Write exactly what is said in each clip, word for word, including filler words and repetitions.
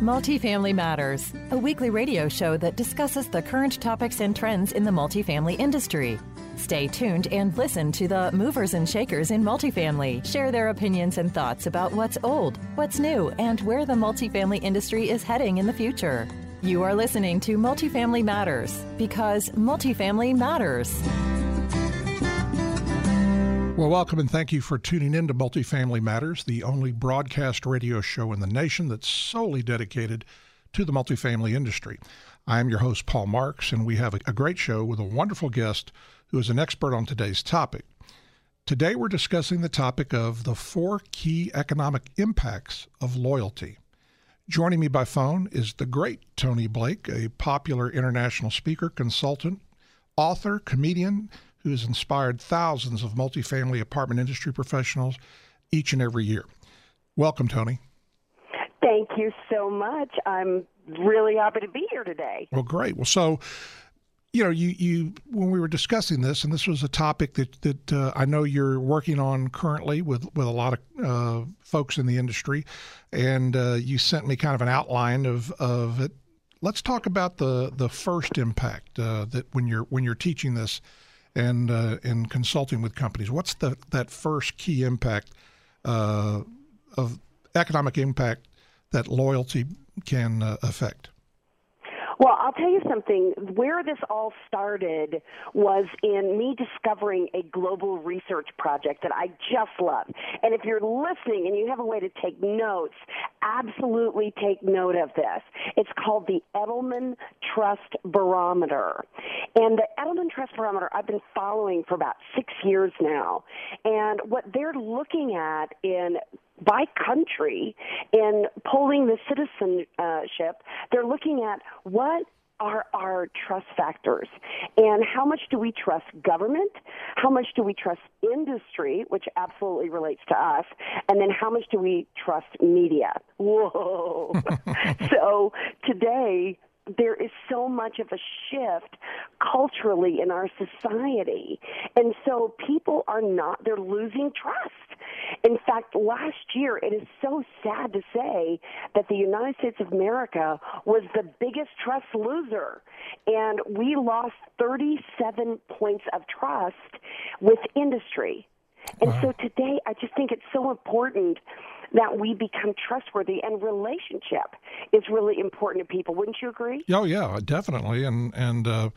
Multifamily Matters, a weekly radio show that discusses the current topics and trends in the multifamily industry. Stay tuned and listen to the movers and shakers in multifamily share their opinions and thoughts about what's old, what's new, and where the multifamily industry is heading in the future. You are listening to Multifamily Matters because multifamily matters. Well, welcome and thank you for tuning in to Multifamily Matters, the only broadcast radio show in the nation that's solely dedicated to the multifamily industry. I am your host, Paul Marks, and we have a great show with a wonderful guest who is an expert on today's topic. Today, we're discussing the topic of the four key economic impacts of loyalty. Joining me by phone is the great Tony Blake, a popular international speaker, consultant, author, comedian, who has inspired thousands of multifamily apartment industry professionals each and every year. Welcome, Tony. Thank you so much. I'm really happy to be here today. Well, great. Well, so, you know, you, you when we were discussing this, and this was a topic that, that uh, I know you're working on currently with, with a lot of uh, folks in the industry, and uh, you sent me kind of an outline of, of it. Let's talk about the, the first impact uh, that when you're when you're teaching this and uh, and consulting with companies. What's the that first key impact uh, of economic impact that loyalty can uh, affect? Well, I'll tell you something. Where this all started was in me discovering a global research project that I just love. And if you're listening and you have a way to take notes, absolutely take note of this. It's called the Edelman Trust Barometer. And the Edelman Trust Barometer I've been following for about six years now. And what they're looking at in by country in polling the citizenship, they're looking at what are our trust factors and how much do we trust government, how much do we trust industry, which absolutely relates to us, and then how much do we trust media. Whoa. So today, there is so much of a shift culturally in our society. And so people are not, they're losing trust. In fact, last year, it is so sad to say that the United States of America was the biggest trust loser. And we lost thirty-seven points of trust with industry. And wow. So today, I just think it's so important that we become trustworthy, and relationship is really important to people. Wouldn't you agree? Oh, yeah, definitely. And and uh,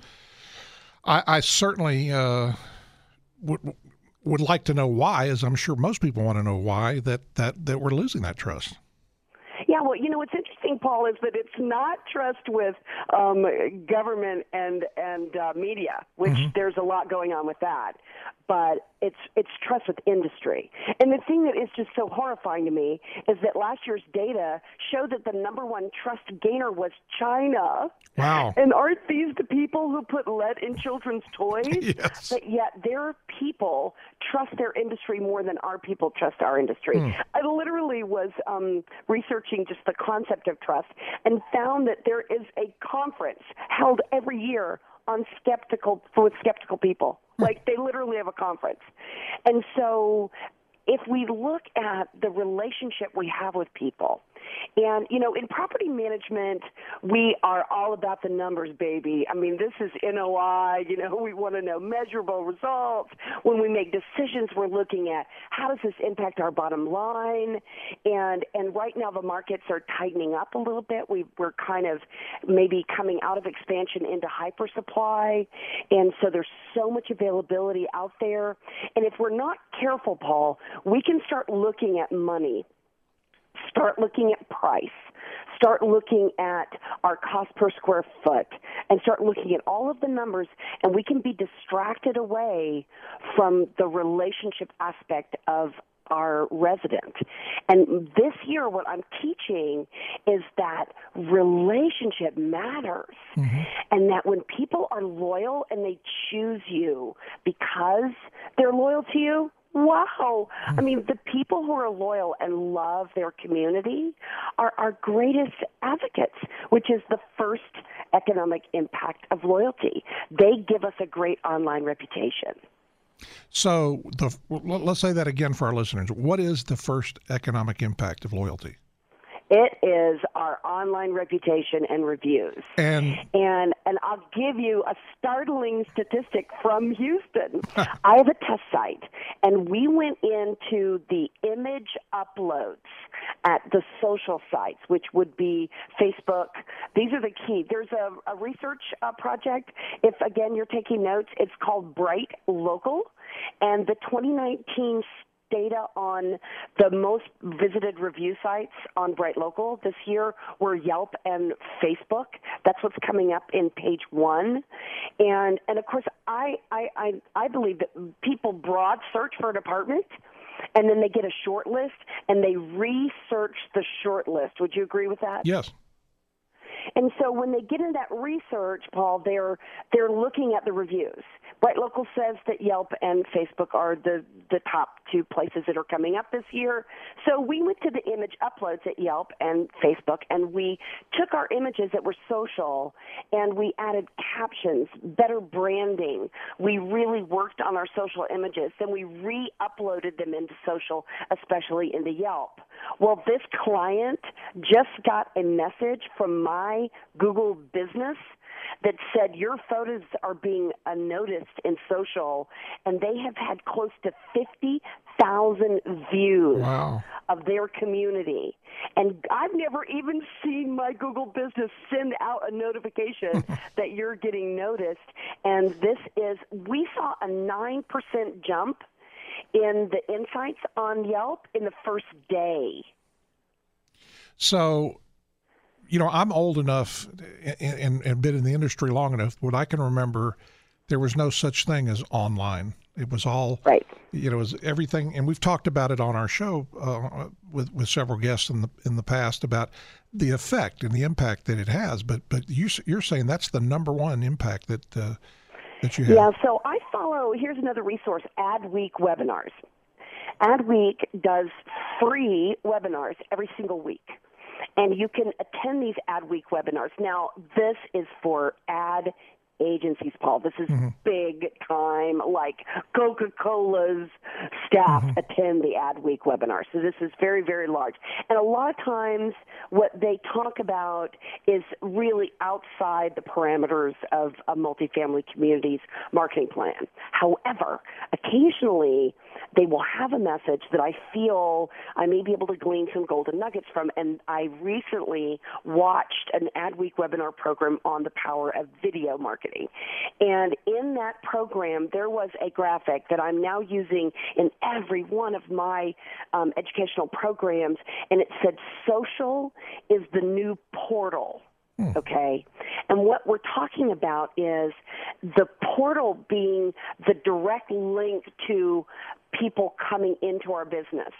I, I certainly uh, would would like to know why, as I'm sure most people want to know why, that, that, that we're losing that trust. Yeah, well, you know, what's interesting, Paul, is that it's not trust with um, government and, and uh, media, which mm-hmm. there's a lot going on with that. But it's it's trust with industry. And the thing that is just so horrifying to me is that last year's data showed that the number one trust gainer was China. Wow. And aren't these the people who put lead in children's toys? Yes. But yet their people trust their industry more than our people trust our industry. Mm. I literally was um, researching just the concept of trust and found that there is a conference held every year on skeptical for skeptical people. Like, they literally have a conference. And so if we look at the relationship we have with people, and, you know, in property management, we are all about the numbers, baby. I mean, this is N O I, you know, we want to know measurable results. When we make decisions, we're looking at how does this impact our bottom line? And and right now the markets are tightening up a little bit. We, we're kind of maybe coming out of expansion into hyper supply. And so there's so much availability out there. And if we're not careful, Paul, we can start looking at money. Start looking at price, start looking at our cost per square foot, and start looking at all of the numbers, and we can be distracted away from the relationship aspect of our resident. And this year, what I'm teaching is that relationship matters, mm-hmm. and that when people are loyal and they choose you because they're loyal to you, wow. I mean, the people who are loyal and love their community are our greatest advocates, which is the first economic impact of loyalty. They give us a great online reputation. So the, let's say that again for our listeners. What is the first economic impact of loyalty? It is our online reputation and reviews. And and and I'll give you a startling statistic from Houston. I have a test site, and we went into the image uploads at the social sites, which would be Facebook. These are the key. There's a, a research uh, project. If, again, you're taking notes, it's called Bright Local, and the twenty nineteen data on the most visited review sites on Bright Local this year were Yelp and Facebook. That's what's coming up in page one. And and of course, I, I, I, I believe that people broad search for an apartment, and then they get a short list, and they research the short list. Would you agree with that? Yes. And so when they get in that research, Paul, they're they're looking at the reviews. Bright Local says that Yelp and Facebook are the, the top two places that are coming up this year. So we went to the image uploads at Yelp and Facebook, and we took our images that were social, and we added captions, better branding. We really worked on our social images. Then we re-uploaded them into social, especially into Yelp. Well, this client just got a message from my Google business that said your photos are being uh, noticed in social, and they have had close to fifty thousand views wow. of their community. And I've never even seen my Google business send out a notification that you're getting noticed. And this is, we saw a nine percent jump in the insights on Yelp in the first day. So, you know, I'm old enough and, and, and been in the industry long enough. What I can remember, there was no such thing as online. It was all, right. You know, it was everything. And we've talked about it on our show uh, with with several guests in the in the past about the effect and the impact that it has. But but you you're saying that's the number one impact that uh, that you have. Yeah. So I follow. Here's another resource: Adweek webinars. Adweek does free webinars every single week. And you can attend these Adweek webinars. Now, this is for ad agencies, Paul. This is mm-hmm. big time, like Coca-Cola's staff mm-hmm. attend the Adweek webinar. So this is very, very large. And a lot of times what they talk about is really outside the parameters of a multifamily community's marketing plan. However, occasionally they will have a message that I feel I may be able to glean some golden nuggets from. And I recently watched an Adweek webinar program on the power of video marketing. And in that program, there was a graphic that I'm now using in every one of my um, educational programs, and it said social is the new portal. Okay? And what we're talking about is the portal being the direct link to people coming into our business.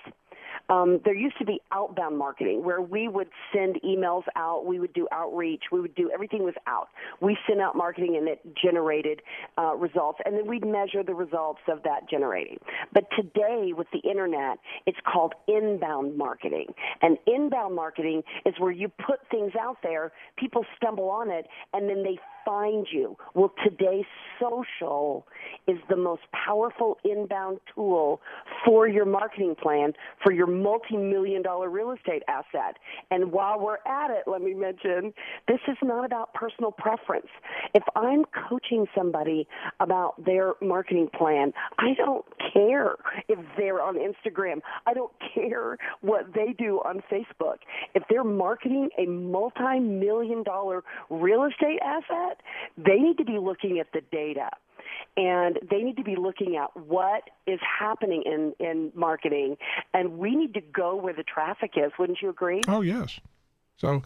Um, there used to be outbound marketing where we would send emails out, we would do outreach, we would do everything was out. We sent out marketing and it generated uh, results, and then we'd measure the results of that generating. But today with the internet, it's called inbound marketing. And inbound marketing is where you put things out there, people stumble on it, and then they find you. Well, today social is the most powerful inbound tool for your marketing plan for your multi-million dollar real estate asset. And while we're at it, let me mention, this is not about personal preference. If I'm coaching somebody about their marketing plan, I don't care if they're on Instagram. I don't care what they do on Facebook. If they're marketing a multi-million dollar real estate asset, they need to be looking at the data. And they need to be looking at what is happening in, in marketing, and we need to go where the traffic is. Wouldn't you agree? Oh, yes. So,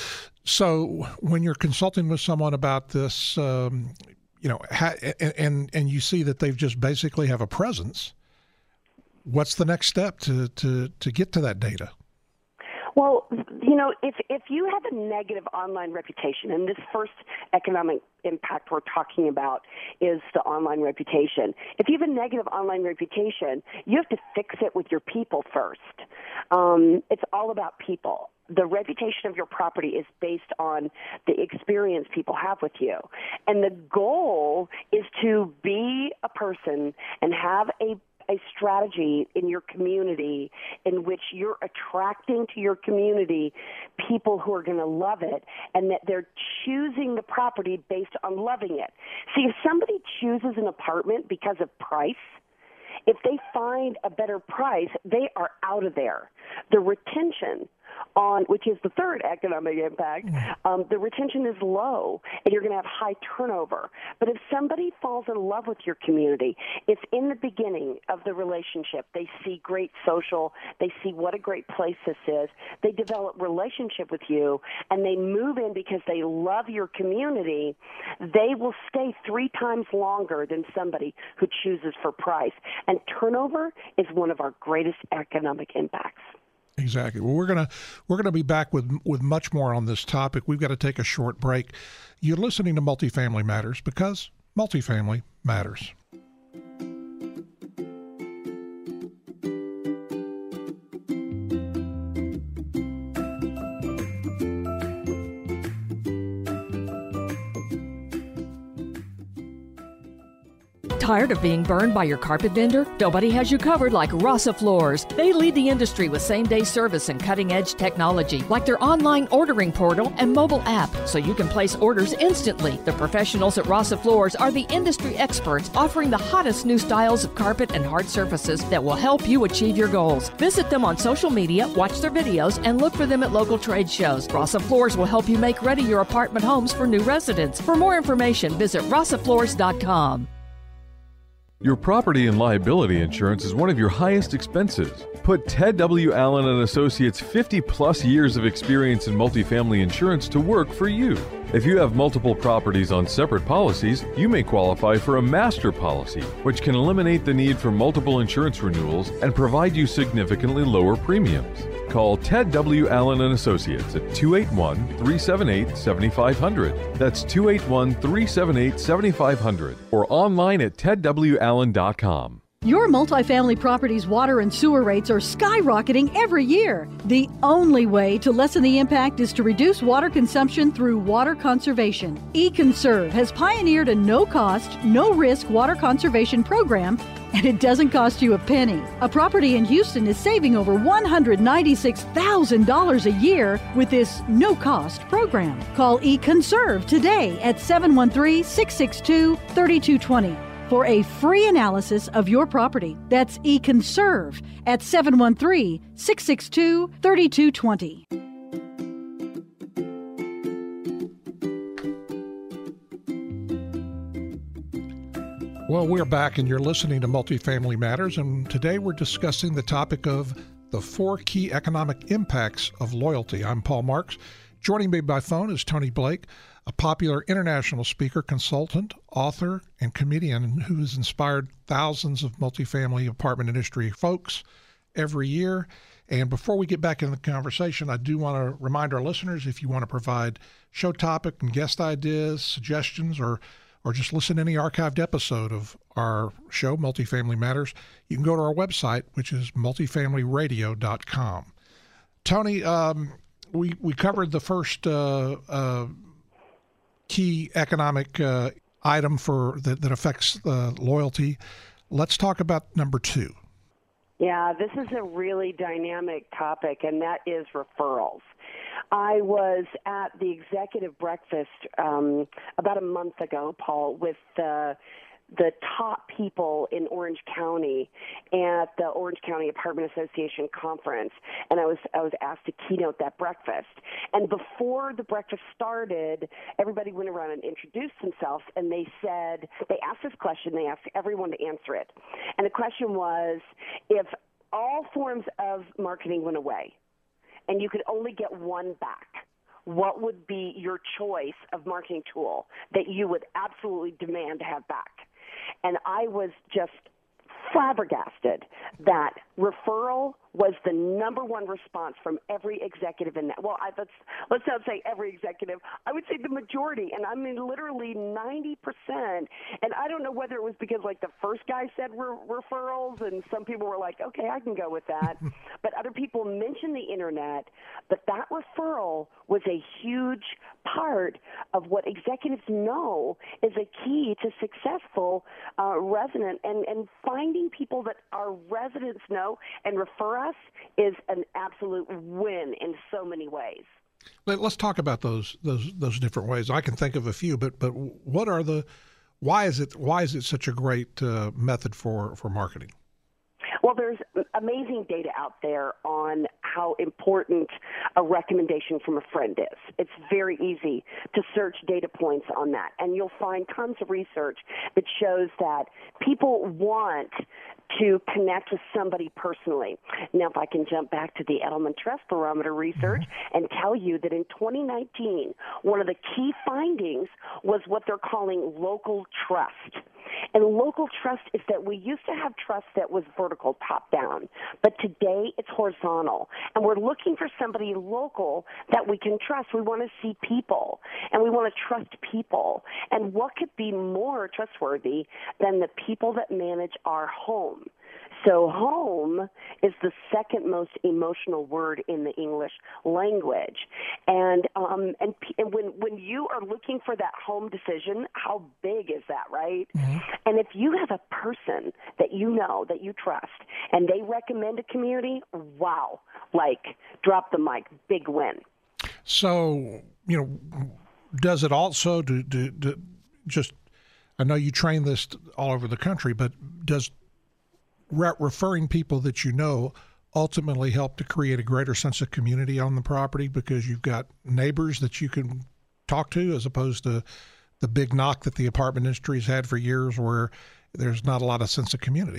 so when you're consulting with someone about this, um, you know, ha- and and you see that they've just basically have a presence, what's the next step to to to get to that data? Well, you know, if if you have a negative online reputation, and this first economic impact we're talking about is the online reputation. If you have a negative online reputation, you have to fix it with your people first. Um, it's all about people. The reputation of your property is based on the experience people have with you. And the goal is to be a person and have a a strategy in your community in which you're attracting to your community people who are going to love it, and that they're choosing the property based on loving it. See, if somebody chooses an apartment because of price, if they find a better price, they are out of there. The retention on, which is the third economic impact, um, the retention is low, and you're going to have high turnover. But if somebody falls in love with your community, it's in the beginning of the relationship. They see great social, they see what a great place this is, they develop relationship with you, and they move in because they love your community, they will stay three times longer than somebody who chooses for price. And turnover is one of our greatest economic impacts. Exactly. Well, we're gonna we're gonna be back with with much more on this topic. We've got to take a short break. You're listening to Multifamily Matters because multifamily matters. Tired of being burned by your carpet vendor? Nobody has you covered like Rasa Floors. They lead the industry with same-day service and cutting-edge technology, like their online ordering portal and mobile app, so you can place orders instantly. The professionals at Rasa Floors are the industry experts, offering the hottest new styles of carpet and hard surfaces that will help you achieve your goals. Visit them on social media, watch their videos, and look for them at local trade shows. Rasa Floors will help you make ready your apartment homes for new residents. For more information, visit rasa floors dot com. Your property and liability insurance is one of your highest expenses. Put Ted W. Allen and Associates' fifty plus years of experience in multifamily insurance to work for you. If you have multiple properties on separate policies, you may qualify for a master policy, which can eliminate the need for multiple insurance renewals and provide you significantly lower premiums. Call Ted W. Allen and Associates at two eight one, three seven eight, seven five zero zero. That's two eight one, three seven eight, seven five zero zero or online at ted w allen dot com. Your multifamily property's water and sewer rates are skyrocketing every year. The only way to lessen the impact is to reduce water consumption through water conservation. eConserve has pioneered a no-cost, no-risk water conservation program, and it doesn't cost you a penny. A property in Houston is saving over one hundred ninety-six thousand dollars a year with this no-cost program. Call eConserve today at seven one three, six six two, three two two zero. for a free analysis of your property. That's eConserve at seven one three, six six two, three two two zero. Well, we're back and you're listening to Multifamily Matters, and today we're discussing the topic of the four key economic impacts of loyalty. I'm Paul Marks. Joining me by phone is Tony Blake, a popular international speaker, consultant, author, and comedian who has inspired thousands of multifamily apartment industry folks every year. And before we get back in the conversation, I do want to remind our listeners, if you want to provide show topic and guest ideas, suggestions, or or just listen to any archived episode of our show, Multifamily Matters, you can go to our website, which is multifamily radio dot com. Tony, um, we, we covered the first uh, uh, key economic uh, item for that, that affects uh, loyalty. Let's talk about number two. Yeah, this is a really dynamic topic, and that is referrals. I was at the executive breakfast um, about a month ago, Paul, with uh, the top people in Orange County at the Orange County Apartment Association conference, and I was I was asked to keynote that breakfast. And before the breakfast started, everybody went around and introduced themselves, and they said, they asked this question, they asked everyone to answer it. And the question was, if all forms of marketing went away, and you could only get one back, what would be your choice of marketing tool that you would absolutely demand to have back? And I was just flabbergasted that referral was the number one response from every executive in that. Well, I, let's, let's not say every executive. I would say the majority, and I mean literally ninety percent. And I don't know whether it was because, like, the first guy said re- referrals, and some people were like, okay, I can go with that. But other people mentioned the Internet. But that referral was a huge part of what executives know is a key to successful uh, resident. And, and finding people that our residents know and refer us is an absolute win in so many ways. Let, let's talk about those those those different ways. I can think of a few, but but what are the why is it why is it such a great uh, method for, for marketing? Well, there's amazing data out there on how important a recommendation from a friend is. It's very easy to search data points on that, and you'll find tons of research that shows that people want to connect with somebody personally. Now, if I can jump back to the Edelman Trust Barometer research and tell you that in twenty nineteen, one of the key findings was what they're calling local trust. And local trust is that we used to have trust that was vertical, top down, but today it's horizontal. And we're looking for somebody local that we can trust. We want to see people, and we want to trust people. And what could be more trustworthy than the people that manage our home? So home is the second most emotional word in the English language. And um, and, and when, when you are looking for that home decision, how big is that, right? Mm-hmm. And if you have a person that you know, that you trust, and they recommend a community, wow, like drop the mic, big win. So, you know, does it also do, do, do just, I know you train this all over the country, but does re- referring people that you know ultimately help to create a greater sense of community on the property because you've got neighbors that you can talk to as opposed to the big knock that the apartment industry has had for years where there's not a lot of sense of community?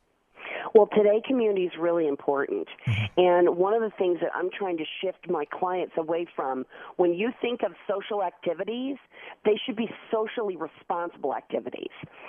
Well, today community is really important. Mm-hmm. And one of the things that I'm trying to shift my clients away from, when you think of social activities, they should be socially responsible activities.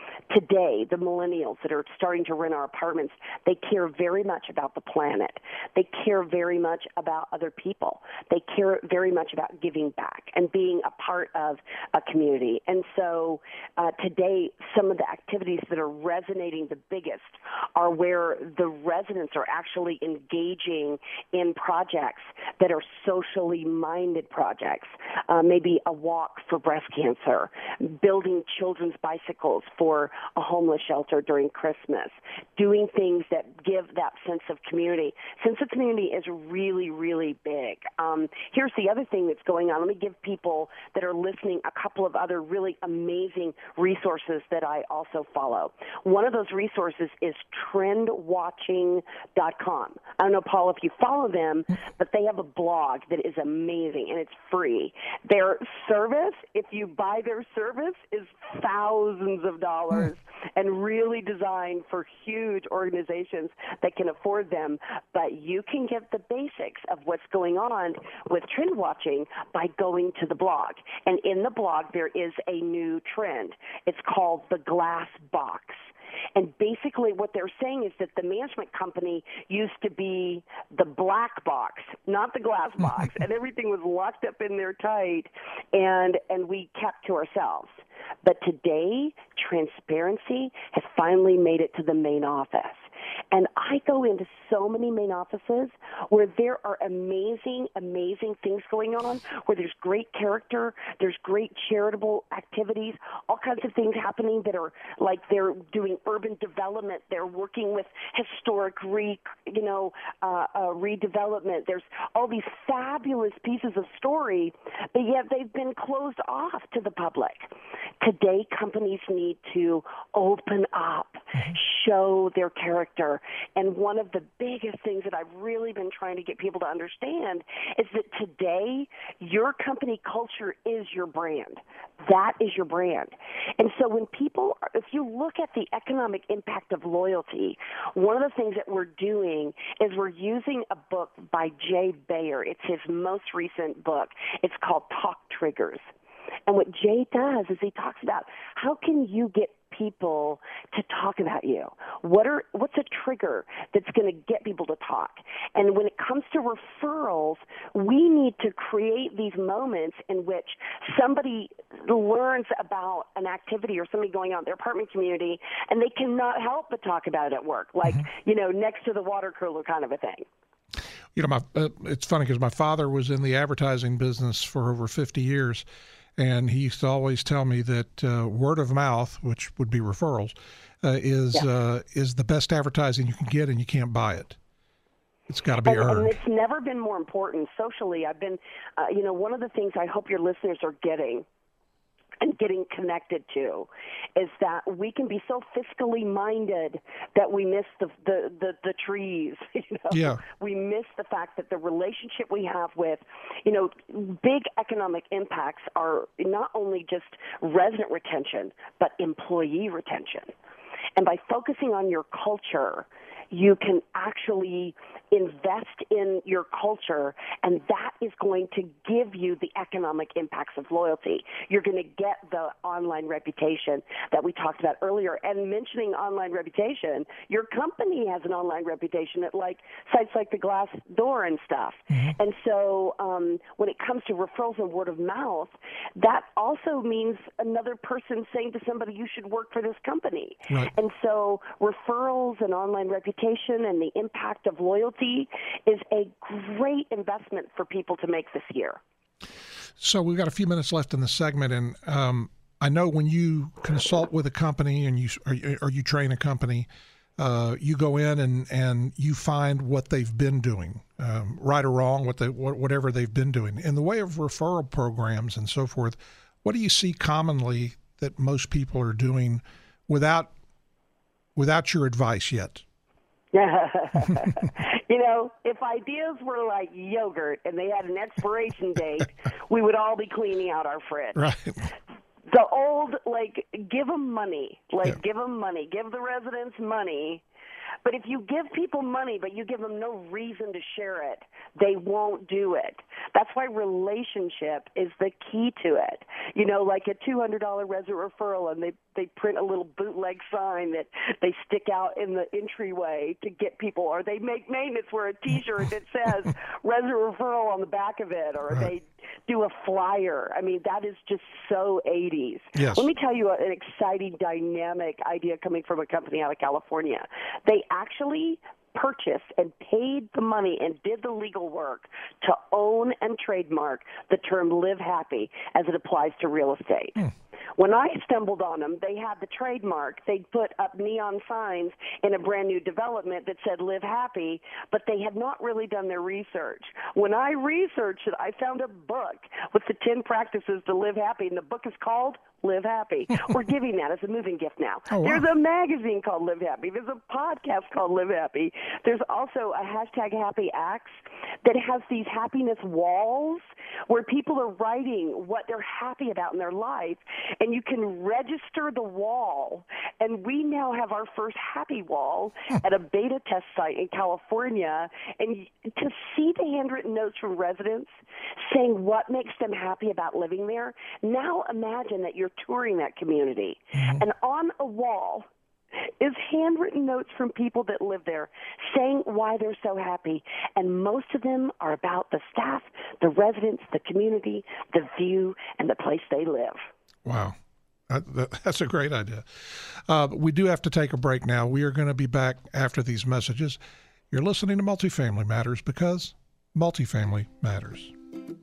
Today, the millennials that are starting to rent our apartments, they care very much about the planet. They care very much about other people. They care very much about giving back and being a part of a community. And so uh, today, some of the activities that are resonating the biggest are where the residents are actually engaging in projects that are socially minded projects, uh, maybe a walk for breast cancer, building children's bicycles for a homeless shelter during Christmas, doing things that give that sense of community. Sense of community is really, really big. Um, here's the other thing that's going on. Let me give people that are listening a couple of other really amazing resources that I also follow. One of those resources is trend watching dot com. I don't know, Paul, if you follow them, but they have a blog that is amazing, and it's free. Their service, if you buy their service, is thousands of dollars and really designed for huge organizations that can afford them. But you can get the basics of what's going on with trend watching by going to the blog. And in the blog, there is a new trend. It's called the glass box. And basically what they're saying is that the management company used to be the black box, not the glass box, and everything was locked up in there tight, and and we kept to ourselves. But today, transparency has finally made it to the main office. And I go into so many main offices where there are amazing, amazing things going on, where there's great character, there's great charitable activities, all kinds of things happening that are like they're doing urban development, they're working with historic re, you know, uh, uh, redevelopment. There's all these fabulous pieces of story, but yet they've been closed off to the public. Today, companies need to open up, show their character. And one of the biggest things that I've really been trying to get people to understand is that today, your company culture is your brand. That is your brand. And so when people, if you look at the economic impact of loyalty, one of the things that we're doing is we're using a book by Jay Baer. It's his most recent book. It's called Talk Triggers. And what Jay does is he talks about how can you get people to talk about you? What are what's a trigger that's going to get people to talk? And when it comes to referrals, we need to create these moments in which somebody learns about an activity or something going on in their apartment community, and they cannot help but talk about it at work, like, mm-hmm. you know, next to the water cooler kind of a thing. You know, my, uh, it's funny because my father was in the advertising business for over fifty years, and he used to always tell me that uh, word of mouth, which would be referrals, uh, is yeah. uh, is the best advertising you can get, and you can't buy it. It's got to be and, earned. And it's never been more important socially. I've been, uh, you know, one of the things I hope your listeners are getting and getting connected to is that we can be so fiscally minded that we miss the the, the, the trees. You know? Yeah. We miss the fact that the relationship we have with, you know, big economic impacts are not only just resident retention, but employee retention. And by focusing on your culture, you can actually invest in your culture, and that is going to give you the economic impacts of loyalty. You're going to get the online reputation that we talked about earlier. And mentioning online reputation, your company has an online reputation at like sites like the Glassdoor and stuff. Mm-hmm. And so um, when it comes to referrals and word of mouth, that also means another person saying to somebody, you should work for this company. Right. And so referrals and online reputation and the impact of loyalty is a great investment for people to make this year. So we've got a few minutes left in the segment, and um, I know when you consult with a company and you or, or you train a company, uh, you go in and, and you find what they've been doing, um, right or wrong, what they whatever they've been doing. In the way of referral programs and so forth, what do you see commonly that most people are doing without without your advice yet? You know, if ideas were like yogurt and they had an expiration date, we would all be cleaning out our fridge. Right. The old, like, give them money. Like, yeah. give them money. Give the residents money. But if you give people money, but you give them no reason to share it, they won't do it. That's why relationship is the key to it. You know, like a two hundred dollars resident referral, and they, they print a little bootleg sign that they stick out in the entryway to get people, or they make maintenance wear a T-shirt that says resident referral on the back of it, or right. they do a flyer. I mean, that is just so eighties. Yes. Let me tell you an exciting, dynamic idea coming from a company out of California. They actually purchased and paid the money and did the legal work to own and trademark the term Live Happy as it applies to real estate. Hmm. When I stumbled on them, they had the trademark. They'd put up neon signs in a brand new development that said Live Happy, but they had not really done their research. When I researched it, I found a book with the ten practices to live happy, and the book is called Live Happy. We're giving that as a moving gift now. Oh, wow. There's a magazine called Live Happy. There's a podcast called Live Happy. There's also a hashtag Happy Acts that has these happiness walls where people are writing what they're happy about in their life, and you can register the wall. And we now have our first happy wall at a beta test site in California. And to see the handwritten notes from residents saying what makes them happy about living there, now imagine that you're touring that community. Mm-hmm. And on a wall is handwritten notes from people that live there saying why they're so happy. And most of them are about the staff, the residents, the community, the view, and the place they live. Wow. That, that, that's a great idea. Uh, we do have to take a break now. We are going to be back after these messages. You're listening to Multifamily Matters because multifamily matters.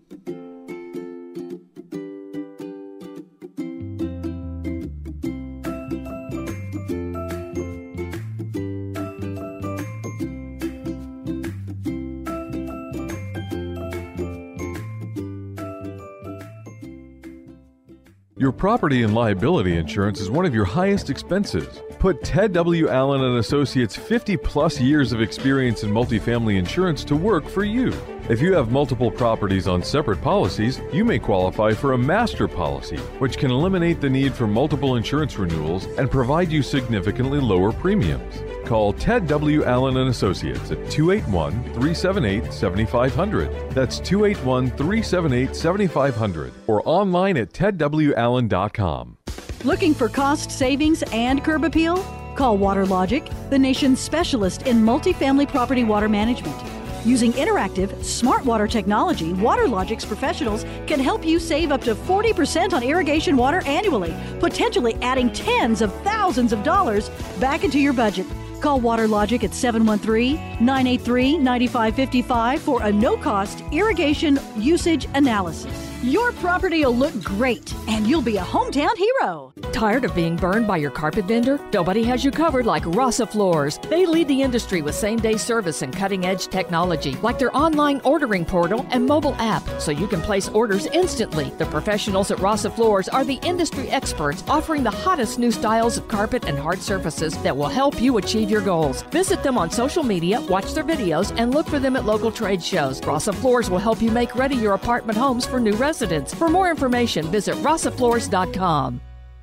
Your property and liability insurance is one of your highest expenses. Put Ted W. Allen and Associates' fifty plus years of experience in multifamily insurance to work for you. If you have multiple properties on separate policies, you may qualify for a master policy, which can eliminate the need for multiple insurance renewals and provide you significantly lower premiums. Call Ted W. Allen and Associates at two eight one, three seven eight, seven five zero zero. That's two eight one, three seven eight, seven five zero zero or online at ted w allen dot com. Looking for cost savings and curb appeal? Call WaterLogic, the nation's specialist in multifamily property water management. Using interactive, smart water technology, WaterLogic's professionals can help you save up to forty percent on irrigation water annually, potentially adding tens of thousands of dollars back into your budget. Call WaterLogic at seven one three, nine eight three, nine five five five for a no-cost irrigation usage analysis. Your property will look great, and you'll be a hometown hero. Tired of being burned by your carpet vendor? Nobody has you covered like Rasa Floors. They lead the industry with same-day service and cutting-edge technology, like their online ordering portal and mobile app, so you can place orders instantly. The professionals at Rasa Floors are the industry experts, offering the hottest new styles of carpet and hard surfaces that will help you achieve your goals. Visit them on social media, watch their videos, and look for them at local trade shows. Rasa Floors will help you make ready your apartment homes for new residents. For more information, visit rasa floors dot com.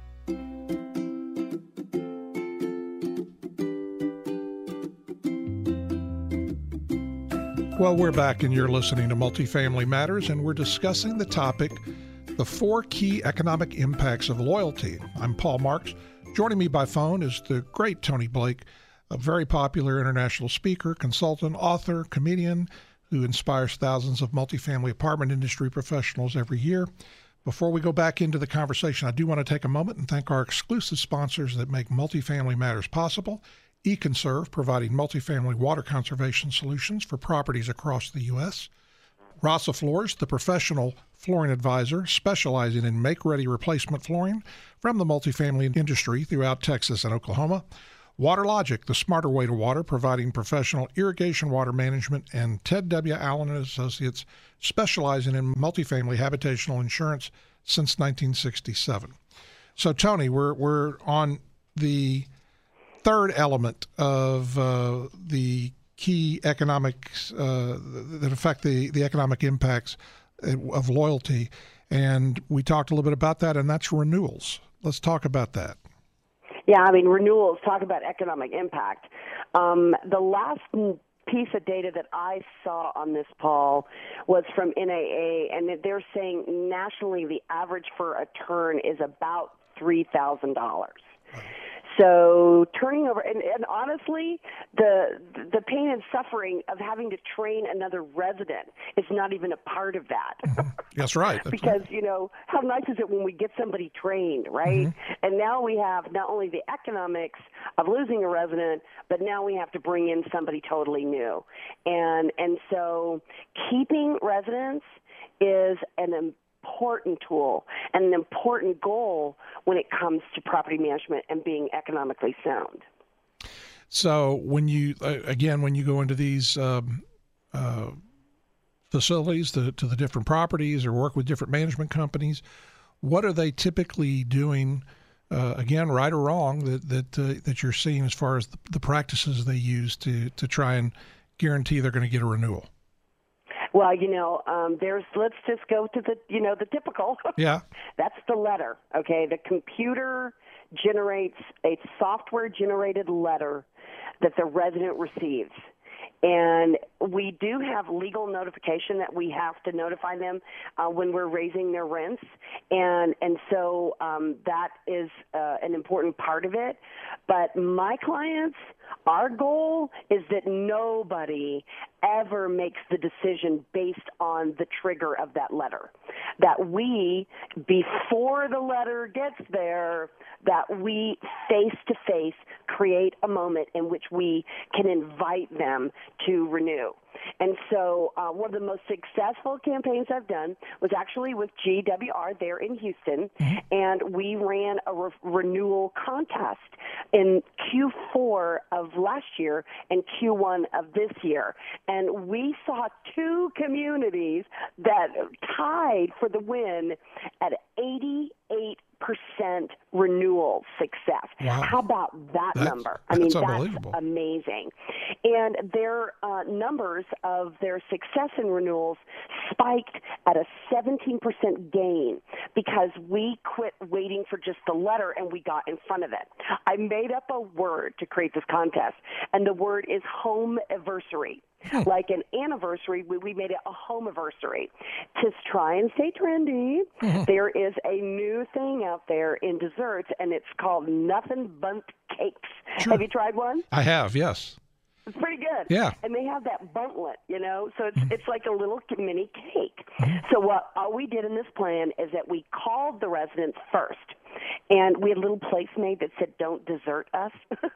Well, we're back and you're listening to Multifamily Matters, and we're discussing the topic, the four key economic impacts of loyalty. I'm Paul Marks. Joining me by phone is the great Tony Blake, a very popular international speaker, consultant, author, comedian, who inspires thousands of multifamily apartment industry professionals every year. Before we go back into the conversation, I do want to take a moment and thank our exclusive sponsors that make Multifamily Matters possible. eConserve, providing multifamily water conservation solutions for properties across the U S Rasa Floors, the professional flooring advisor specializing in make-ready replacement flooring from the multifamily industry throughout Texas and Oklahoma. WaterLogic, the smarter way to water, providing professional irrigation water management, and Ted W. Allen and Associates, specializing in multifamily habitational insurance since nineteen sixty-seven. So, Tony, we're we're on the third element of uh, the key economics uh, that affect the, the economic impacts of loyalty, and we talked a little bit about that, and that's renewals. Let's talk about that. Yeah, I mean, renewals, talk about economic impact. Um, the last piece of data that I saw on this, Paul, was from N A A, and they're saying nationally the average for a turn is about three thousand dollars. So turning over, and, and honestly, the the pain and suffering of having to train another resident is not even a part of that. Mm-hmm. That's right. That's because, right. you know, how nice is it when we get somebody trained, right? Mm-hmm. And now we have not only the economics of losing a resident, but now we have to bring in somebody totally new. And and so keeping residents is an important tool and an important goal when it comes to property management and being economically sound. So when you, uh, again, when you go into these um, uh, facilities to, to the different properties or work with different management companies, what are they typically doing, uh, again, right or wrong, that that, uh, that you're seeing as far as the, the practices they use to, to try and guarantee they're going to get a renewal? Well, you know, um, there's, let's just go to the, you know, the typical. Yeah. That's the letter, okay? The computer generates a software-generated letter that the resident receives. And we do have legal notification that we have to notify them uh, when we're raising their rents. And and so um, that is uh, an important part of it. But my clients, our goal is that nobody ever makes the decision based on the trigger of that letter. That we, before the letter gets there, that we face-to-face create a moment in which we can invite them to renew. And so uh, one of the most successful campaigns I've done was actually with G W R there in Houston, mm-hmm. and we ran a re- renewal contest in Q four of last year and Q one of this year. And we saw two communities that tied for the win at eighty-eight percent renewal success. Wow. How about that that's, number? I mean, that's that's amazing. And their uh, numbers of their success in renewals spiked at a seventeen percent gain because we quit waiting for just the letter and we got in front of it. I made up a word to create this contest, and the word is home anniversary. Hmm. Like an anniversary, we, we made it a home-iversary. To try and stay trendy, mm-hmm. there is a new thing out there in desserts, and it's called Nothing Bundt Cakes. Sure. Have you tried one? I have, yes. It's pretty good. Yeah. And they have that buntlet, you know, so it's mm-hmm. it's like a little mini cake. Mm-hmm. So what all we did in this plan is that we called the residents first. And we had a little placemat that said, "Don't desert us."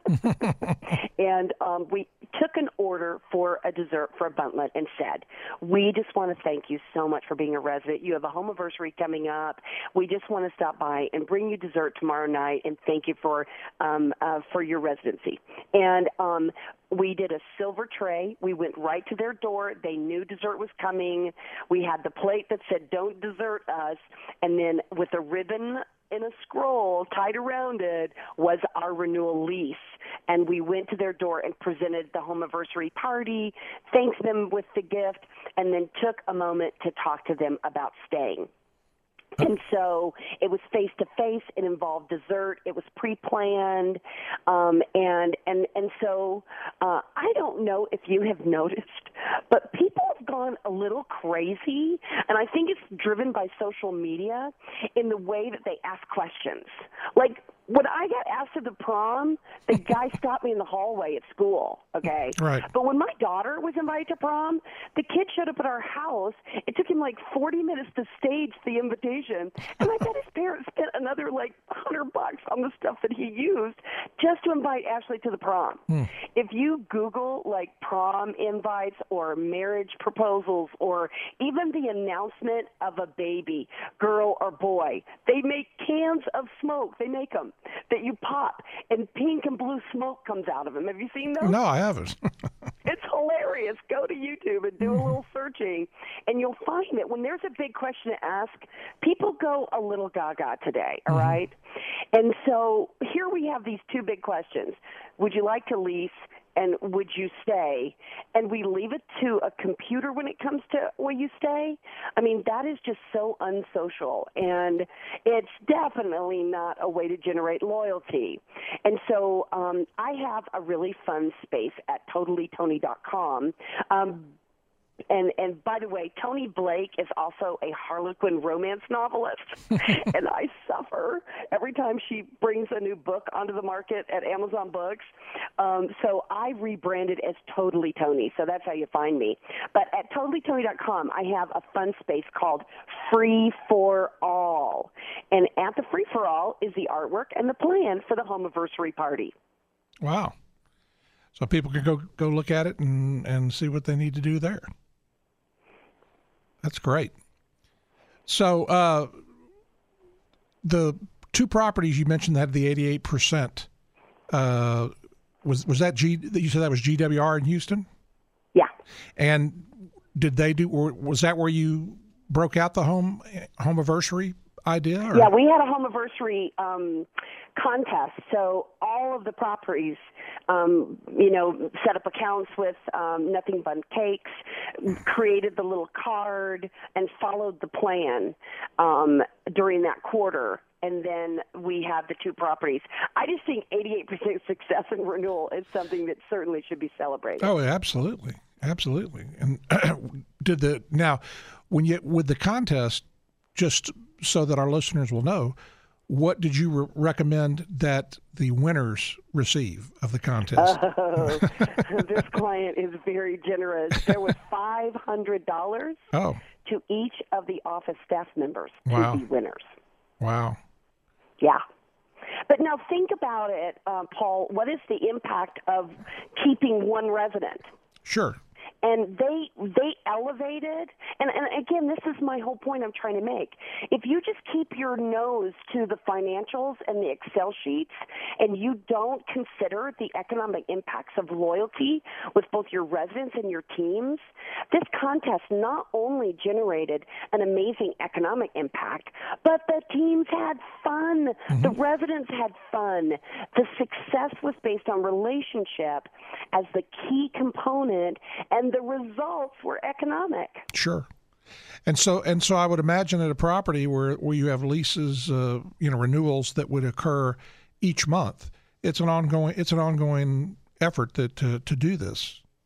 And um, we took an order for a dessert for a buntlet and said, "We just want to thank you so much for being a resident. You have a home anniversary coming up. We just want to stop by and bring you dessert tomorrow night and thank you for um, uh, for your residency." And um, we did a silver tray. We went right to their door. They knew dessert was coming. We had the plate that said, "Don't desert us." And then with a ribbon in a scroll tied around it was our renewal lease. And we went to their door and presented the home anniversary party, thanked them with the gift, and then took a moment to talk to them about staying. And so it was face-to-face. It involved dessert. It was pre-planned. Um, and, and, and so uh, I don't know if you have noticed, but people have gone a little crazy, and I think it's driven by social media in the way that they ask questions. Like, when I got asked to the prom, the guy stopped me in the hallway at school, okay? Right. But when my daughter was invited to prom, the kid showed up at our house. It took him like forty minutes to stage the invitation, and I bet his parents spent another like one hundred bucks on the stuff that he used just to invite Ashley to the prom. Hmm. If you Google like prom invites or marriage proposals or even the announcement of a baby, girl or boy, they make cans of smoke. They make them that you pop, and pink and blue smoke comes out of them. Have you seen those? No, I haven't. It's hilarious. Go to YouTube and do a little searching, and you'll find that when there's a big question to ask, people go a little gaga today, all mm-hmm. right? And so here we have these two big questions. Would you like to lease? And would you stay? And we leave it to a computer when it comes to will you stay? I mean, that is just so unsocial, and it's definitely not a way to generate loyalty. And so um, I have a really fun space at totally tony dot com. Um, And and by the way, Tony Blake is also a Harlequin romance novelist, and I suffer every time she brings a new book onto the market at Amazon Books. Um, so I rebranded as Totally Tony, so that's how you find me. But at totally tony dot com, I have a fun space called Free for All, and at the Free for All is the artwork and the plan for the home anniversary party. Wow! So people can go go look at it and and see what they need to do there. That's great. So uh, the two properties you mentioned that had the eighty-eight percent, uh, was was that G? You said that was G W R in Houston? Yeah. And did they do? Or was that where you broke out the home home anniversary idea? Or? Yeah, we had a home anniversary um, contest. So all of the properties, um, you know, set up accounts with um, Nothing Bundt Cakes, created the little card, and followed the plan um, during that quarter. And then we have the two properties. I just think eighty-eight percent success in renewal is something that certainly should be celebrated. Oh, absolutely. Absolutely. And did the, now, when you, with the contest, just so that our listeners will know, what did you re- recommend that the winners receive of the contest? Oh, this client is very generous. There was five hundred dollars oh. to each of the office staff members wow. to be winners. Wow. Yeah. But now think about it, uh, Paul. What is the impact of keeping one resident? Sure. And they they elevated, and, and again, this is my whole point I'm trying to make. If you just keep your nose to the financials and the Excel sheets, and you don't consider the economic impacts of loyalty with both your residents and your teams, this contest not only generated an amazing economic impact, but the teams had fun. Mm-hmm. The residents had fun. The success was based on relationship as the key component, and the results were economic. Sure. And so and so I would imagine at a property where, where you have leases, uh, you know, renewals that would occur each month, it's an ongoing it's an ongoing effort that, to, to do this.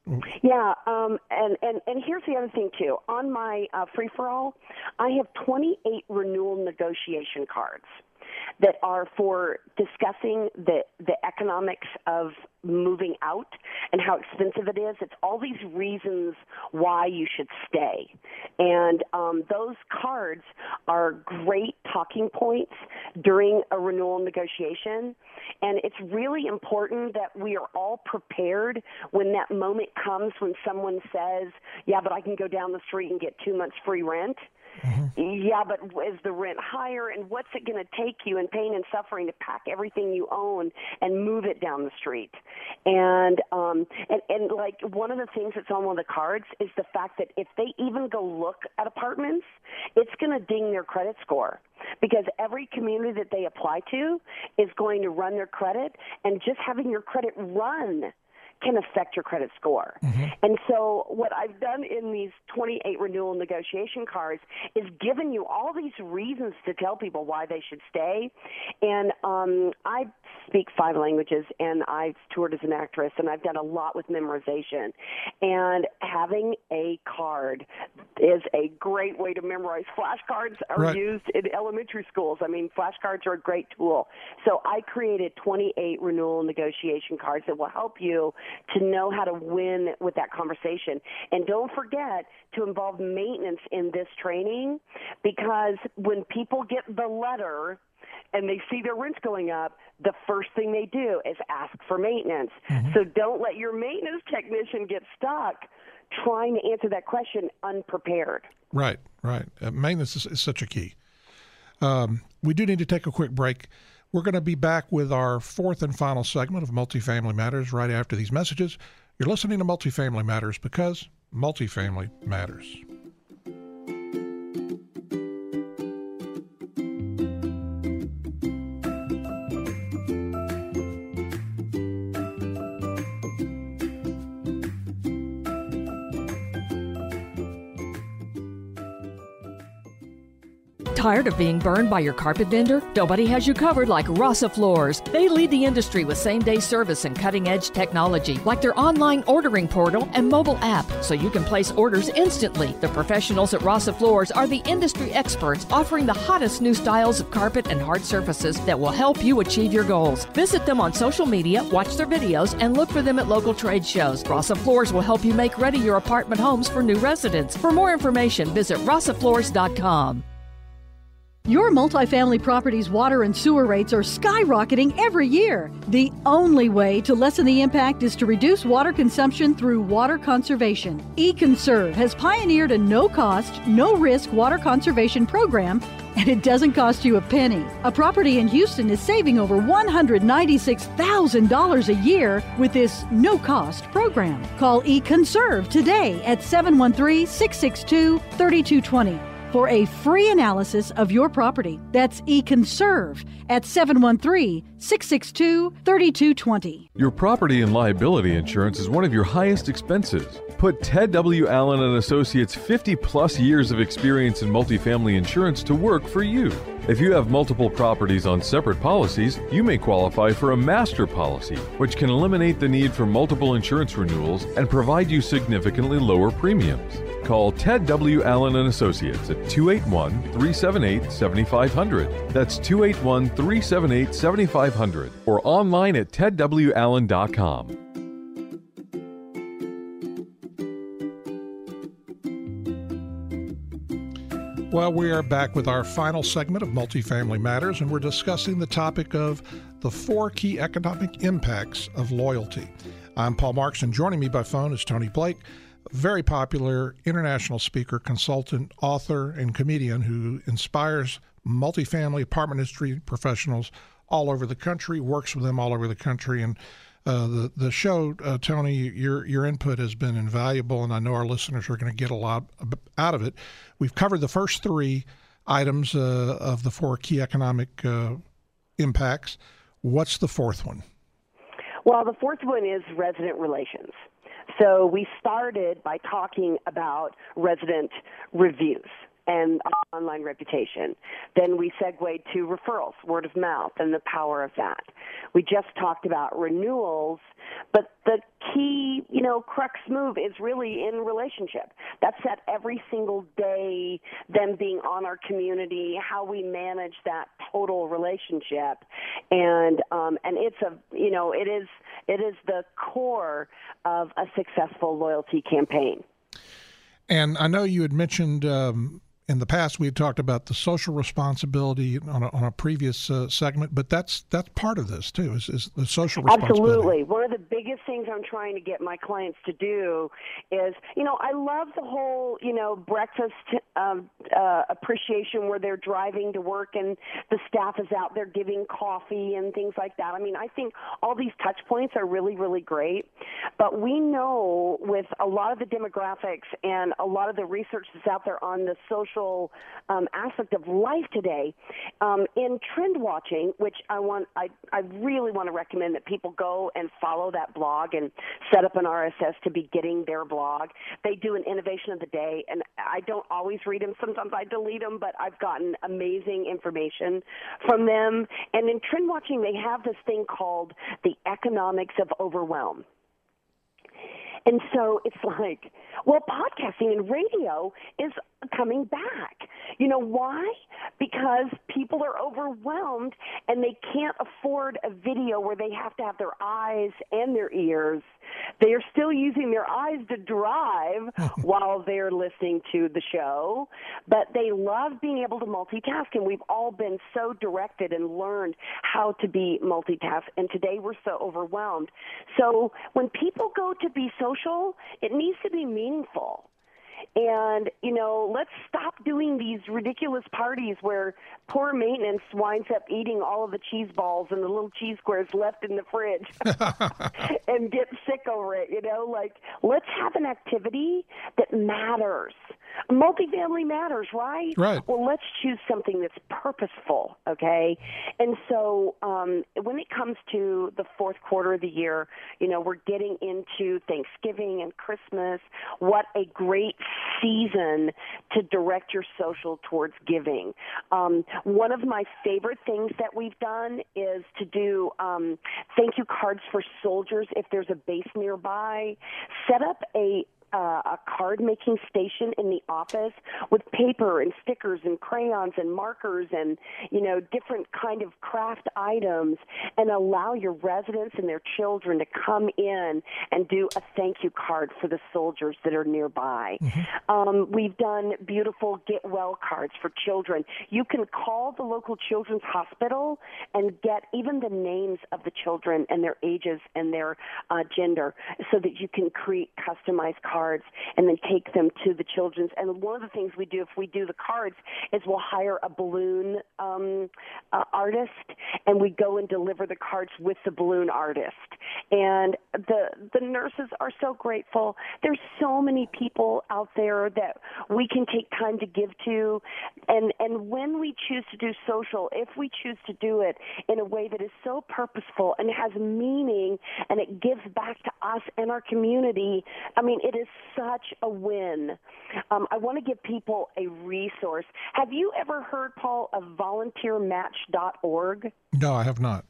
Yeah, um, and, and, and here's the other thing, too. On my uh, free-for-all, I have twenty-eight renewal negotiation cards that are for discussing the, the economics of moving out and how expensive it is. It's all these reasons why you should stay. And um, those cards are great talking points during a renewal negotiation. And it's really important that we are all prepared when that moment comes when someone says, yeah, but I can go down the street and get two months free rent. Mm-hmm. Yeah, but is the rent higher, and what's it going to take you in pain and suffering to pack everything you own and move it down the street? And um, and and like one of the things that's on one of the cards is the fact that if they even go look at apartments, it's going to ding their credit score, because every community that they apply to is going to run their credit, and just having your credit run can affect your credit score. Mm-hmm. And so what I've done in these twenty-eight renewal negotiation cards is given you all these reasons to tell people why they should stay. And um, I speak five languages, and I've toured as an actress, and I've done a lot with memorization. And having a card is a great way to memorize. Flashcards are right. used in elementary schools. I mean, flashcards are a great tool. So I created twenty-eight renewal negotiation cards that will help you to know how to win with that conversation. And don't forget to involve maintenance in this training, because when people get the letter and they see their rents going up, the first thing they do is ask for maintenance. Mm-hmm. So don't let your maintenance technician get stuck trying to answer that question unprepared. Right, right. Uh, maintenance is, is such a key. Um, we do need to take a quick break. We're going to be back with our fourth and final segment of Multifamily Matters right after these messages. You're listening to Multifamily Matters because multifamily matters. Tired of being burned by your carpet vendor? Nobody has you covered like Rasa Floors. They lead the industry with same-day service and cutting-edge technology, like their online ordering portal and mobile app, so you can place orders instantly. The professionals at Rasa Floors are the industry experts, offering the hottest new styles of carpet and hard surfaces that will help you achieve your goals. Visit them on social media, watch their videos, and look for them at local trade shows. Rasa Floors will help you make ready your apartment homes for new residents. For more information, visit rasa floors dot com. Your multifamily property's water and sewer rates are skyrocketing every year. The only way to lessen the impact is to reduce water consumption through water conservation. eConserve has pioneered a no-cost, no-risk water conservation program, and it doesn't cost you a penny. A property in Houston is saving over one hundred ninety-six thousand dollars a year with this no-cost program. Call eConserve today at seven one three, six six two, three two two zero. for a free analysis of your property. That's eConserve at seven one three, six six two, three two two zero. Your property and liability insurance is one of your highest expenses. Put Ted W. Allen and Associates' fifty plus years of experience in multifamily insurance to work for you. If you have multiple properties on separate policies, you may qualify for a master policy, which can eliminate the need for multiple insurance renewals and provide you significantly lower premiums. Call Ted W. Allen and Associates at two eight one, three seven eight, seven five zero zero. That's two eight one, three seven eight, seven five zero zero or online at ted w allen dot com. Well, we are back with our final segment of Multifamily Matters, and we're discussing the topic of the four key economic impacts of loyalty. I'm Paul Marks, and joining me by phone is Tony Blake, a very popular international speaker, consultant, author, and comedian who inspires multifamily apartment industry professionals all over the country, works with them all over the country. And uh, the, the show, uh, Tony, your, your input has been invaluable, and I know our listeners are going to get a lot out of it. We've covered the first three items uh, of the four key economic uh, impacts. What's the fourth one? Well, the fourth one is resident relations. So we started by talking about resident reviews. and our online reputation. Then we segued to referrals, word of mouth, and the power of that. We just talked about renewals, but the key, you know, crux move is really in relationship. That's that every single day, them being on our community, how we manage that total relationship, and um, and it's a, you know, it is it is the core of a successful loyalty campaign. And I know you had mentioned um, in the past we had talked about the social responsibility on a, on a previous uh, segment, but that's that's part of this too, is, is the social responsibility. Absolutely. One of the biggest things I'm trying to get my clients to do is, you know, I love the whole, you know, breakfast um, uh, appreciation where they're driving to work and the staff is out there giving coffee and things like that. I mean, I think all these touch points are really, really great, but we know with a lot of the demographics and a lot of the research that's out there on the social um, aspect of life today, um, in trend watching, which I want, I, I really want to recommend that people go and follow that blog and set up an R S S to be getting their blog. They do an innovation of the day, and I don't always read them. Sometimes I delete them, but I've gotten amazing information from them. And in trend watching, they have this thing called the economics of overwhelm. And so it's like, well, podcasting and radio is coming back. You know why? Because people are overwhelmed and they can't afford a video where they have to have their eyes and their ears. They are still using their eyes to drive while they're listening to the show, but they love being able to multitask, and we've all been so directed and learned how to be multitask, and today we're so overwhelmed. So when people go to be social, it needs to be meaningful. And, you know, let's stop doing these ridiculous parties where poor maintenance winds up eating all of the cheese balls and the little cheese squares left in the fridge and get sick over it, you know? Like, let's have an activity that matters. Multifamily matters, right? Right. Well, let's choose something that's purposeful, okay? And so um, when it comes to the fourth quarter of the year, you know, we're getting into Thanksgiving and Christmas. What a great season to direct your social towards giving. Um, one of my favorite things that we've done is to do um, thank you cards for soldiers if there's a base nearby. Set up a Uh, a card-making station in the office with paper and stickers and crayons and markers and, you know, different kind of craft items, and allow your residents and their children to come in and do a thank you card for the soldiers that are nearby. Mm-hmm. Um, we've done beautiful get well cards for children. You can call the local children's hospital and get even the names of the children and their ages and their uh, gender so that you can create customized cards and then take them to the children's. And one of the things we do if we do the cards is we'll hire a balloon um, uh, artist, and we go and deliver the cards with the balloon artist. And the the nurses are so grateful. There's so many people out there that we can take time to give to. And, and when we choose to do social, if we choose to do it in a way that is so purposeful and has meaning and it gives back to us and our community, I mean, it is such a win. Um, I want to give people a resource. Have you ever heard, Paul, of volunteer match dot org? No, I have not.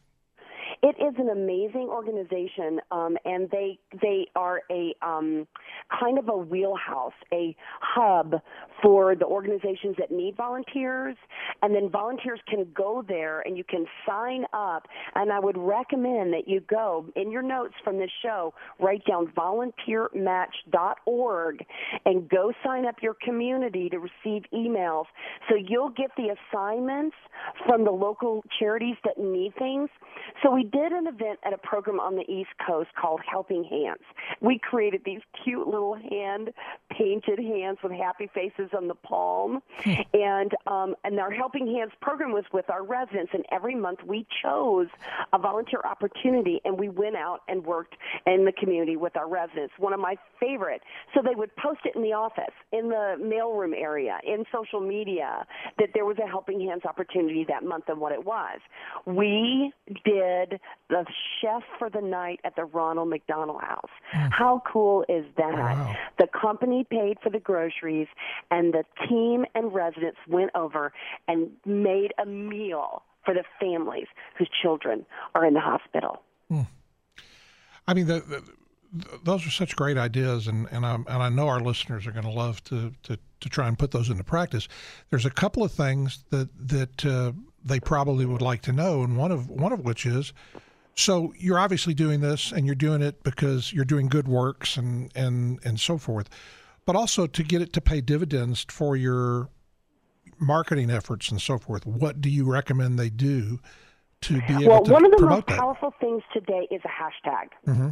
It is an amazing organization, um, and they they are a um, kind of a wheelhouse, a hub for the organizations that need volunteers, and then volunteers can go there and you can sign up, and I would recommend that you go, in your notes from this show, write down volunteer match dot org and go sign up your community to receive emails, so you'll get the assignments from the local charities that need things. So we did an event at a program on the East Coast called Helping Hands. We created these cute little hand-painted hands with happy faces on the palm, and um, and our Helping Hands program was with our residents, and every month we chose a volunteer opportunity, and we went out and worked in the community with our residents. One of my favorite. So they would post it in the office, in the mailroom area, in social media, that there was a Helping Hands opportunity that month and what it was. We did the chef for the night at the Ronald McDonald House. How cool is that? Wow. The company family paid for the groceries, and the team and residents went over and made a meal for the families whose children are in the hospital. Hmm. I mean, the, the, those are such great ideas, and, and, I'm, and I know our listeners are going to love to, to, to try and put those into practice. There's a couple of things that, that uh, they probably would like to know, and one of one of which is, so you're obviously doing this, and you're doing it because you're doing good works and, and, and so forth, but also to get it to pay dividends for your marketing efforts and so forth. What do you recommend they do to be able well, to promote that? Well, one of the most powerful things today is a hashtag. Mm-hmm.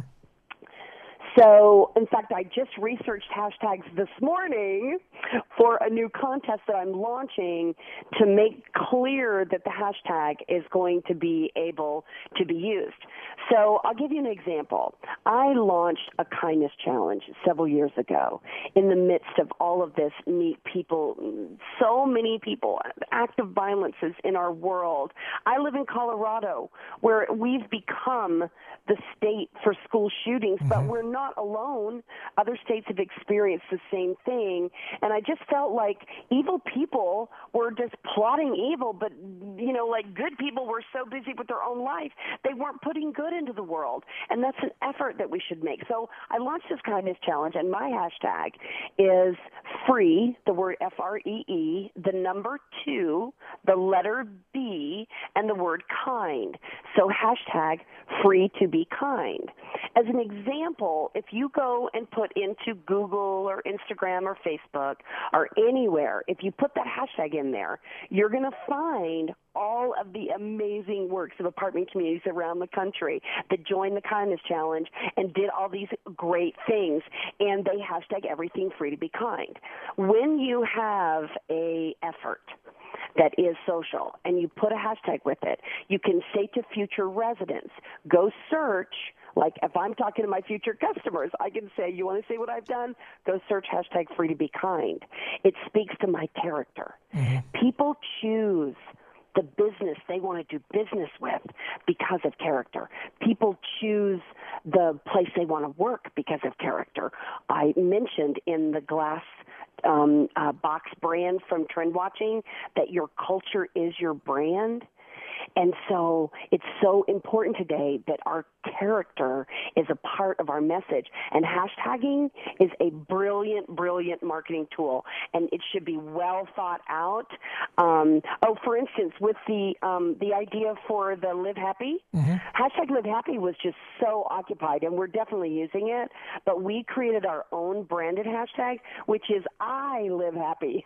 So, in fact, I just researched hashtags this morning for a new contest that I'm launching to make clear that the hashtag is going to be able to be used. So I'll give you an example. I launched a kindness challenge several years ago in the midst of all of this neat people, so many people, active violences in our world. I live in Colorado, where we've become the state for school shootings, mm-hmm. but we're not alone. Other states have experienced the same thing, and I just felt like evil people were just plotting evil, but, you know, like good people were so busy with their own life, they weren't putting good into the world, and that's an effort that we should make. So I launched this kindness challenge, and my hashtag is free, the word F R E E, the number two, the letter B, and the word kind. So hashtag free to be kind. As an example, if you go and put into Google or Instagram or Facebook or anywhere, if you put that hashtag in there, you're going to find all of the amazing works of apartment communities around the country that joined the Kindness Challenge and did all these great things, and they hashtag everything free to be kind. When you have a effort that is social and you put a hashtag with it, you can say to future residents, go search. Like if I'm talking to my future customers, I can say, you want to see what I've done? Go search hashtag free to be kind. It speaks to my character. Mm-hmm. People choose the business they want to do business with because of character. People choose the place they want to work because of character. I mentioned in the glass um, uh, box brand from Trend Watching that your culture is your brand. And so it's so important today that our character is a part of our message. And hashtagging is a brilliant, brilliant marketing tool, and it should be well thought out. Um, oh, for instance, with the um, the idea for the Live Happy, mm-hmm. hashtag Live Happy was just so occupied, and we're definitely using it. But we created our own branded hashtag, which is I Live Happy.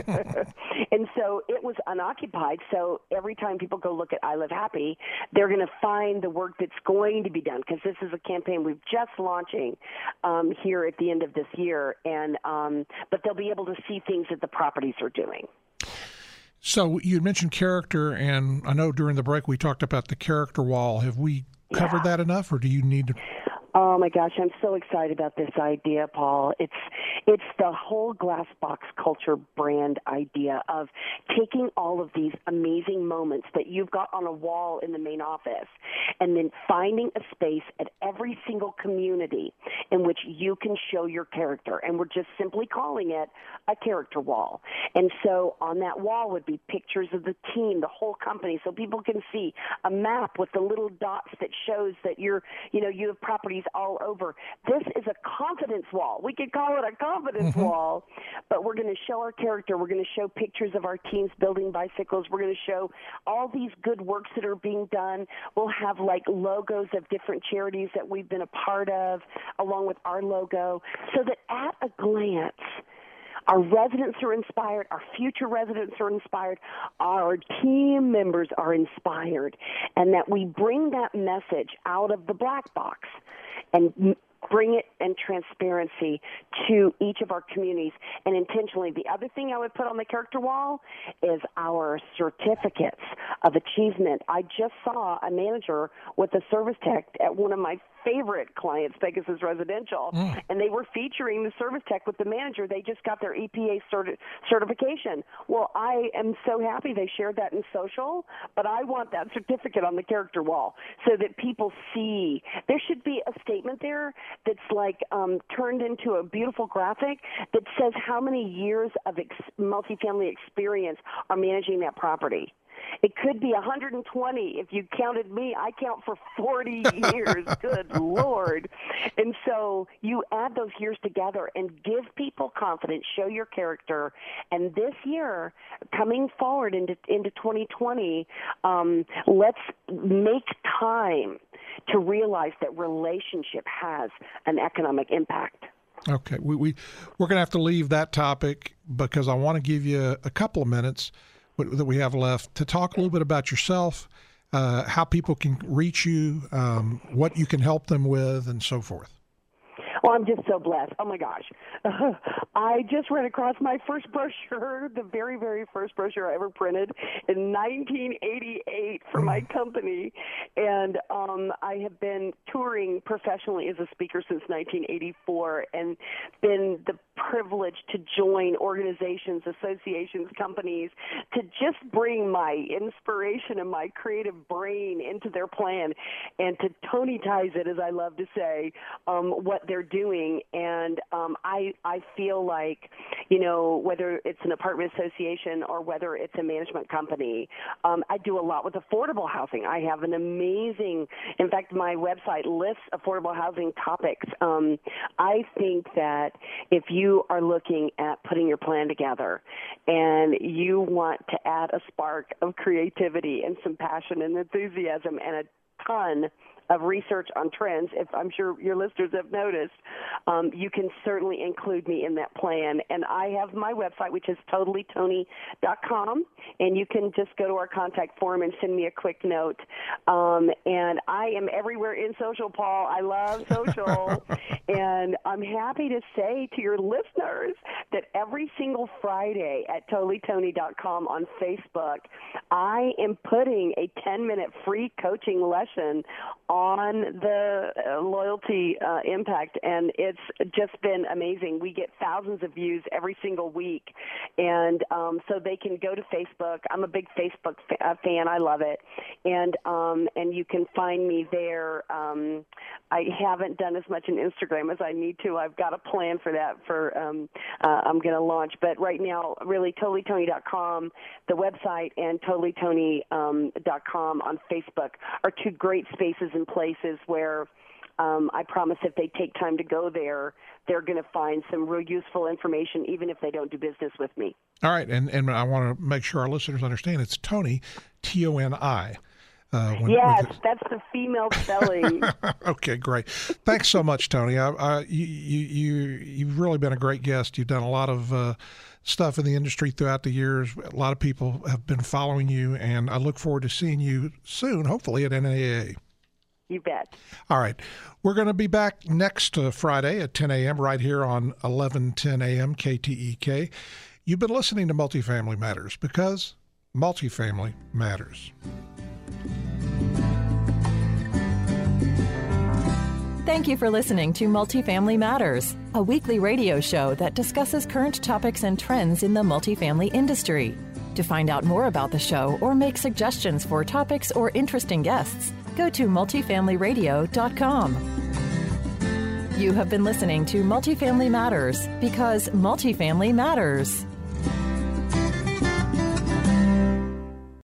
And so it was unoccupied, so every time people go look at I Live Happy, they're going to find the work that's going to be done, because this is a campaign we've just launching um, here at the end of this year, and um, but they'll be able to see things that the properties are doing. So you mentioned character, and I know during the break we talked about the character wall. Have we covered yeah. that enough, or do you need to? Oh my gosh, I'm so excited about this idea, Paul. It's it's the whole glass box culture brand idea of taking all of these amazing moments that you've got on a wall in the main office and then finding a space at every single community in which you can show your character. And we're just simply calling it a character wall. And so on that wall would be pictures of the team, the whole company, so people can see a map with the little dots that shows that you're, you know, you have properties all over. This is a confidence wall. We could call it a confidence mm-hmm. wall, but we're going to show our character. We're going to show pictures of our teams building bicycles. We're going to show all these good works that are being done. We'll have like logos of different charities that we've been a part of, along with our logo, so that at a glance, our residents are inspired, our future residents are inspired, our team members are inspired, and that we bring that message out of the black box and bring it in transparency to each of our communities and intentionally. The other thing I would put on the character wall is our certificates of achievement. I just saw a manager with a service tech at one of my favorite clients, Pegasus Residential, mm. and they were featuring the service tech with the manager. They just got their E P A certi- certification. Well, I am so happy they shared that in social, but I want that certificate on the character wall so that people see. There should be a statement there that's like um, turned into a beautiful graphic that says how many years of ex- multifamily experience are managing that property. It could be one hundred twenty. If you counted me, I count for forty years. Good Lord. And so you add those years together and give people confidence, show your character. And this year, coming forward into, into twenty twenty, um, let's make time to realize that relationship has an economic impact. Okay. We, we, we're going to have to leave that topic because I want to give you a couple of minutes that we have left to talk a little bit about yourself, uh, how people can reach you, um, what you can help them with, and so forth. Well, I'm just so blessed. Oh, my gosh. Uh, I just ran across my first brochure, the very, very first brochure I ever printed in nineteen eighty-eight for my company. And um, I have been touring professionally as a speaker since nineteen eighty-four and been the privilege to join organizations, associations, companies, to just bring my inspiration and my creative brain into their plan and to Tony-tize it, as I love to say, um, what they're doing. And um, I, I feel like, you know, whether it's an apartment association or whether it's a management company, um, I do a lot with affordable housing. I have an amazing, in fact, my website lists affordable housing topics. Um, I think that if you are looking at putting your plan together and you want to add a spark of creativity and some passion and enthusiasm and a ton of research on trends, if I'm sure your listeners have noticed, um, you can certainly include me in that plan. And I have my website, which is totally tony dot com, and you can just go to our contact form and send me a quick note. Um, and I am everywhere in social, Paul. I love social. And I'm happy to say to your listeners that every single Friday at totally tony dot com on Facebook, I am putting a ten-minute free coaching lesson on the uh, loyalty uh, impact, and it's just been amazing. We get thousands of views every single week, and um, so they can go to Facebook. I'm a big Facebook fa- fan. I love it, and um, and you can find me there. Um, I haven't done as much on Instagram as I need to. I've got a plan for that. For um, uh, I'm going to launch, but right now, really, totally tony dot com, the website, and totally tony dot com on Facebook are two great spaces and places where um, I promise if they take time to go there, they're going to find some real useful information, even if they don't do business with me. All right, and, and I want to make sure our listeners understand it's Tony, T O N I. Uh, when, yes, that's the female spelling. Okay, great. Thanks so much, Tony. I, I, you, you, you've really been a great guest. You've done a lot of uh, stuff in the industry throughout the years. A lot of people have been following you, and I look forward to seeing you soon, hopefully at N A A. You bet. All right. We're going to be back next uh, Friday at ten a.m. right here on eleven ten a.m. K T E K. You've been listening to Multifamily Matters because multifamily matters. Thank you for listening to Multifamily Matters, a weekly radio show that discusses current topics and trends in the multifamily industry. To find out more about the show or make suggestions for topics or interesting guests, go to multifamily radio dot com. You have been listening to Multifamily Matters because multifamily matters.